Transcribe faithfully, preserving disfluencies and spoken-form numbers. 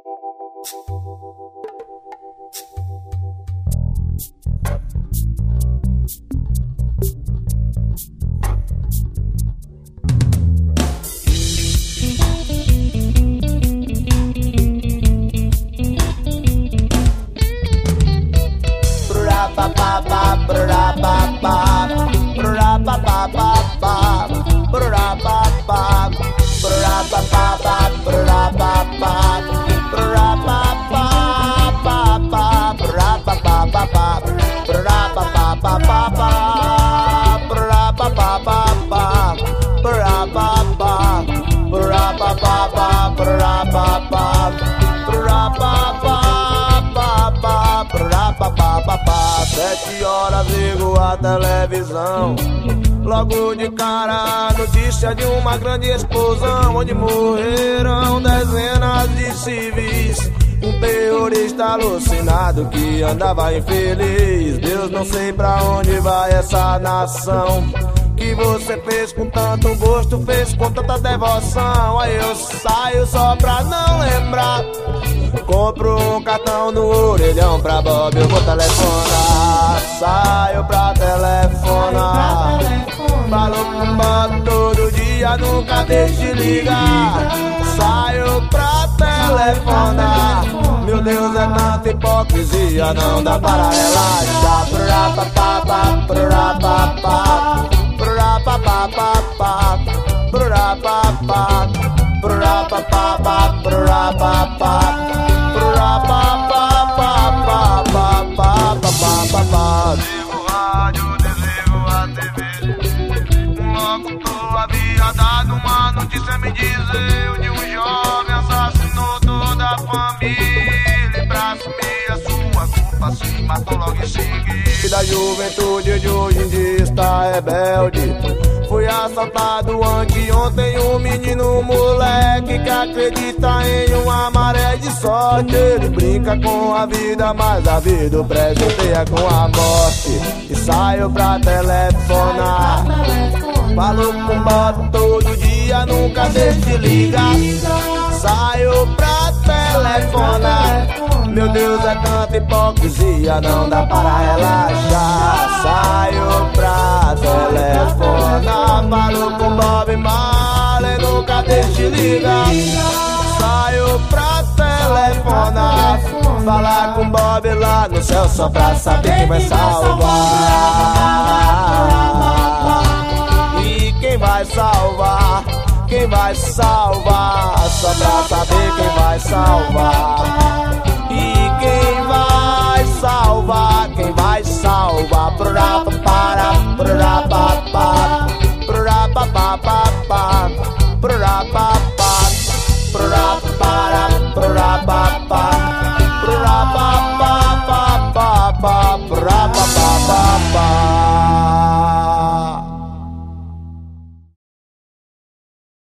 Sete horas ligo a televisão, logo de cara a notícia de uma grande explosão, onde morreram dezenas de civis. Um terrorista alucinado que andava infeliz. Deus, não sei pra onde vai essa nação, que você fez com tanto gosto, fez com tanta devoção. Aí eu saio só pra não lembrar, compro um cartão no orelhão pra Bob, eu vou telefonar. Saio pra telefonar, falo com Bob todo dia, nunca deixo de ligar. Saio pra telefonar, meu Deus, é tanta hipocrisia, não dá para relaxar. Pra pa pa pa, pra pa pa, pra pa pa pa, pra pa pa, pra pa pa, pra pa pa. Desligo o rádio, desligo a T V. Um locutor havia dado uma notícia, me dizendo, de um jovem assassinou toda a família. E pra assumir a sua culpa se matou logo em seguida. Da juventude de hoje em dia está rebelde. Fui assaltado anteontem, um menino, um moleque que acredita em uma maré de sorte. Ele brinca com a vida, mas a vida o presenteia com a morte. E saio pra telefonar, falo com Bob todo dia, nunca deixo de ligar. Saio pra telefonar, meu Deus, é tanta hipocrisia, não dá para relaxar. Saio pra telefonar, falo com Bob Marley, nunca deixo de ligar. Saio pra telefonar, falar com Bob lá no céu só pra saber quem vai salvar. E quem vai salvar? Quem vai salvar? Só pra saber quem vai salvar. E quem vai salvar? Quem vai salvar? Pra para pra pa pa, pra pa pa pa, pra pa pa, pra para pra pa pa, pra pa pa pa pa, pra pa pa pa.